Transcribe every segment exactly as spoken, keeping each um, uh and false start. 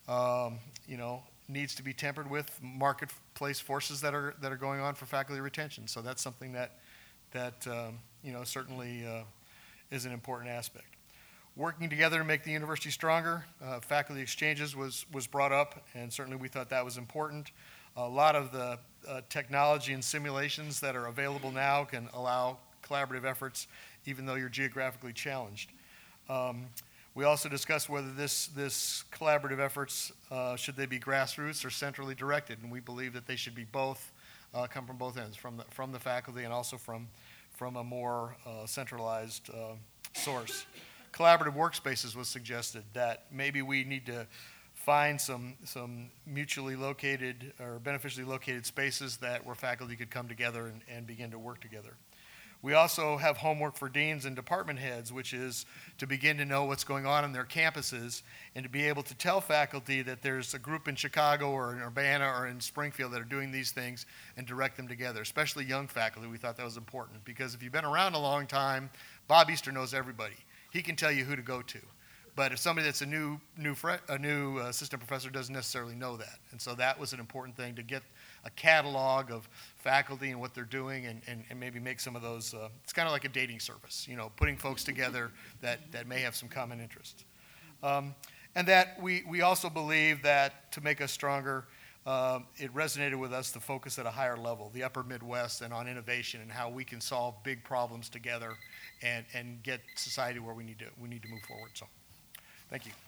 um, you know, needs to be tempered with marketplace forces that are that are going on for faculty retention. So that's something that that um, you know certainly uh, is an important aspect. Working together to make the university stronger, uh, faculty exchanges was was brought up, and certainly we thought that was important. A lot of the uh, technology and simulations that are available now can allow collaborative efforts, even though you're geographically challenged. Um, We also discussed whether this, this collaborative efforts, uh, should they be grassroots or centrally directed, and we believe that they should be both, uh, come from both ends, from the, from the faculty and also from, from a more uh, centralized uh, source. Collaborative workspaces was suggested, that maybe we need to find some, some mutually located or beneficially located spaces that where faculty could come together and, and begin to work together. We also have homework for deans and department heads, which is to begin to know what's going on in their campuses and to be able to tell faculty that there's a group in Chicago or in Urbana or in Springfield that are doing these things and direct them together, especially young faculty. We thought that was important because if you've been around a long time, Bob Easter knows everybody. He can tell you who to go to. But if somebody that's a new, new fre- a new assistant professor doesn't necessarily know that. And so that was an important thing, to get a catalog of faculty and what they're doing, and, and, and maybe make some of those, uh, it's kind of like a dating service, you know, putting folks together that, that may have some common interests. Um, and that we, we also believe that to make us stronger, uh, it resonated with us to focus at a higher level, the upper Midwest, and on innovation and how we can solve big problems together and, and get society where we need to, we need to move forward. So, thank you.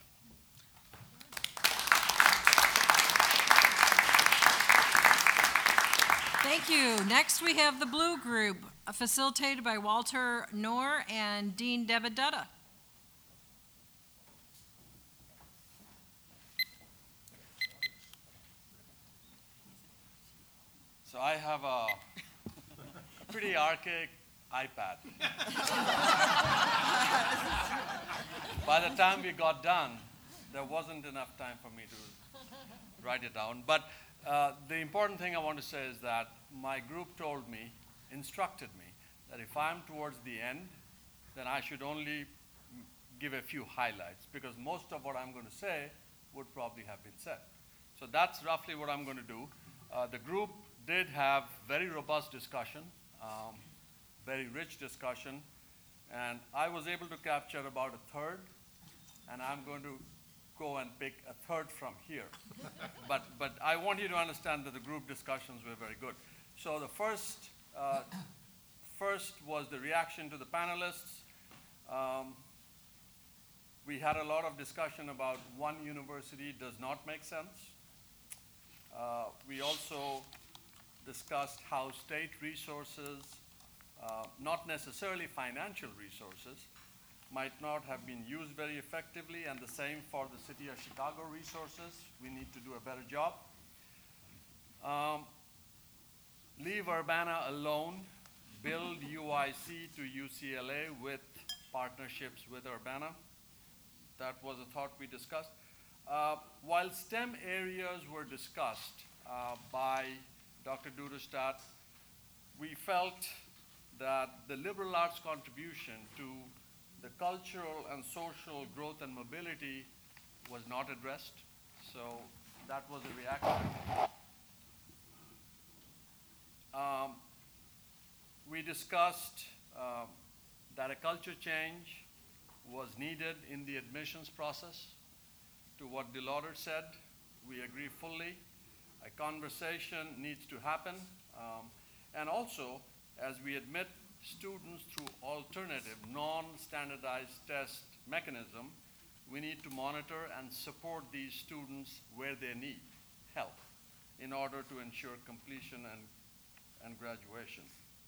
Thank you. Next, we have the Blue Group, uh, facilitated by Walter Knorr and Dean Devadatta. So I have a pretty archaic iPad. By the time we got done, there wasn't enough time for me to write it down. But uh, the important thing I want to say is that my group told me, instructed me, that if I'm towards the end, then I should only give a few highlights, because most of what I'm going to say would probably have been said. So that's roughly what I'm going to do. Uh, the group did have very robust discussion, um, very rich discussion, and I was able to capture about a third, and I'm going to go and pick a third from here. but, but I want you to understand that the group discussions were very good. So the first, uh, first was the reaction to the panelists. Um, we had a lot of discussion about one university does not make sense. Uh, we also discussed how state resources, uh, not necessarily financial resources, might not have been used very effectively, and the same for the city of Chicago resources. We need to do a better job. Um, leave Urbana alone, build U I C to U C L A with partnerships with Urbana. That was a thought we discussed. Uh, while STEM areas were discussed uh, by Doctor Duderstadt, we felt that the liberal arts contribution to the cultural and social growth and mobility was not addressed. So that was a reaction. Um, we discussed uh, that a culture change was needed in the admissions process. To what DeLauder said, we agree fully. A conversation needs to happen. Um, and also, as we admit students through alternative, non-standardized test mechanism, we need to monitor and support these students where they need help in order to ensure completion and, and graduation.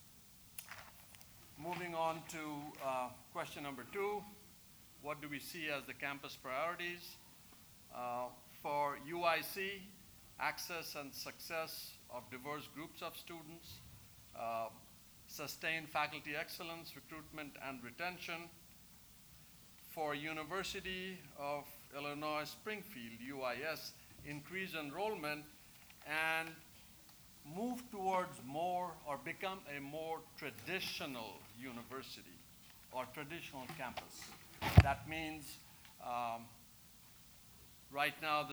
Moving on to uh, question number two, what do we see as the campus priorities? Uh, for U I C, access and success of diverse groups of students, uh, sustain faculty excellence, recruitment and retention. For University of Illinois Springfield, U I S, increase enrollment and move towards more or become a more traditional university or traditional campus. That means um, right now